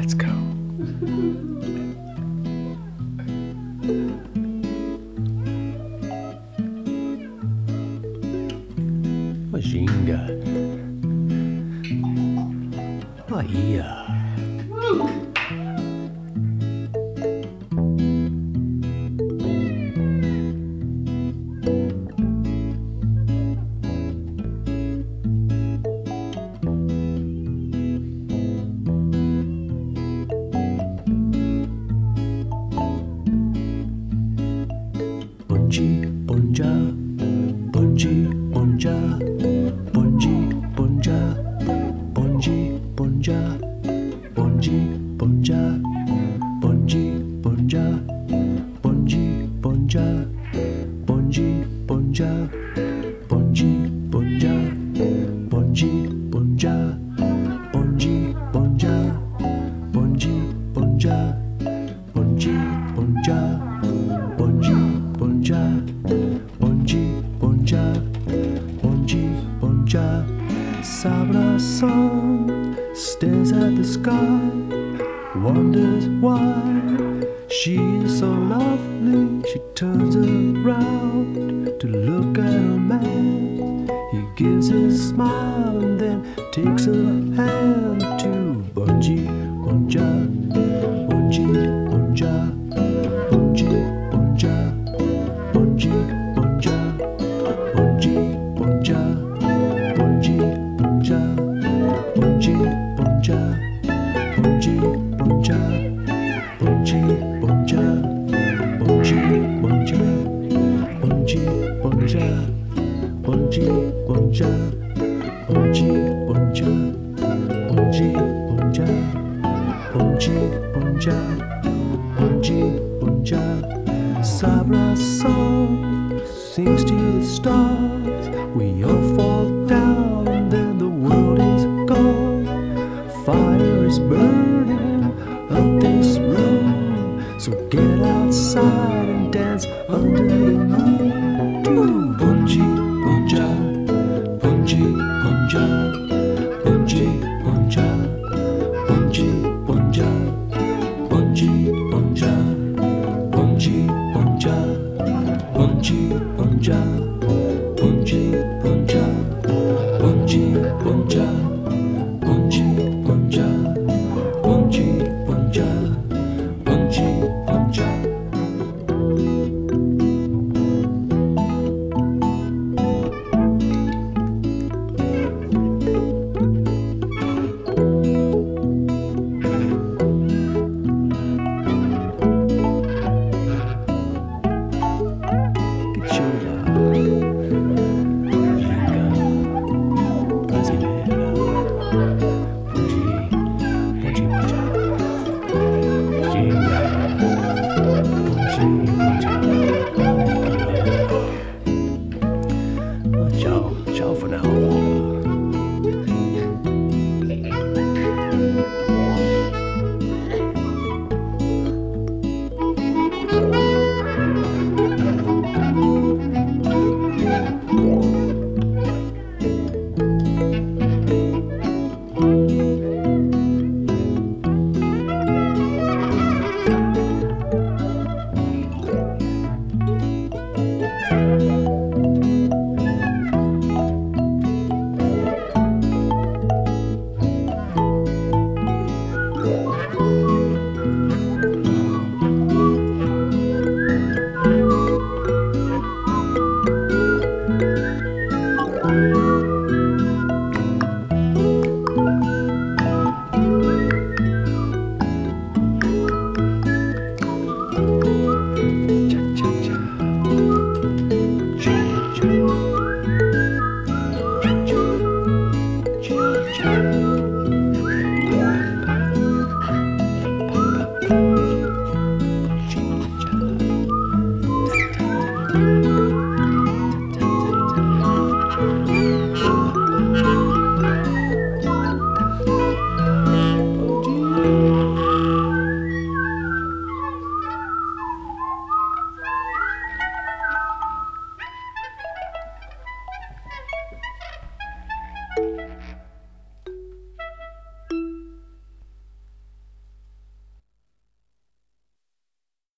Let's go. Ginga. Bahia. Bonji, bonja, bonji, bonja, bonji, bonja, bonji, bonja, bonji, bonja, bonji, bonja, bonji, bonja, bonji, bonja, bonji, bonja, bonji, bonja, bonji, bonja, bonji, bonja, bonji, bonja, bonji, bonja, bonji, bonja, bonji, bonja. Sabra song stares at the sky, wonders why she is so lovely. She turns around to look at her man. He gives a smile and then takes her hand to bonji, bonja, bonji, bonja, bonji, bonja, bonji, bonja, bonji, bonja, bonji, bonja, bonji, bonja, bonji, bonja, bonji, bonja, bonji, bonja, bonji, bonja, bonji, bonja, bonji, bonja, bonji, bonja, bonji, bonja, bonji, bonja. Sabra song sings to the stars. We all fall down and then the world is gone. Fire is burning up this room, so get outside and dance under the moon. Do bonji, bonja, bonji, bonja, bonji, bonja.